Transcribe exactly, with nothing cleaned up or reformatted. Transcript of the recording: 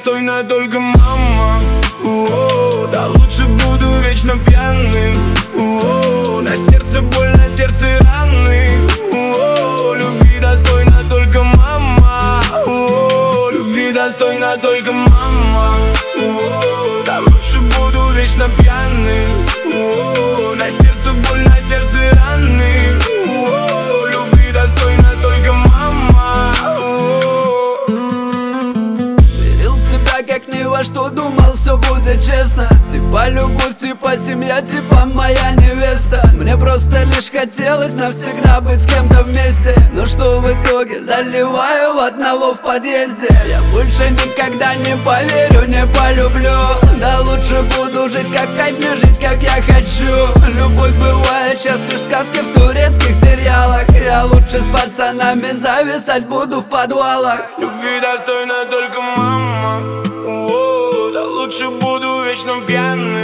достойна только мама. О, да лучше буду вечно пьяным. О, на сердце боль, на сердце раны. О, любви достойна только мама. О, любви достойна только мама. О, да лучше буду вечно пьяным. О, на сердце боль, на сердце раны. О, любви достойна только мама. О. Верил в тебя как ни во что, думал все будет честно. Типа любовь, типа семья, типа моя невеста. Мне просто лишь хотелось навсегда быть с кем-то вместе. Но что в итоге? Заливаю одного в подъезде. Я больше никогда не поверю, не полюблю. Да лучше буду жить как в кайф, не жить как я хочу. Любовь бывает сейчас лишь в сказке, в турецких сериалах. Я лучше с пацанами зависать буду в подвалах. Любви достойна только мама. О, да лучше буду вечно пьяным.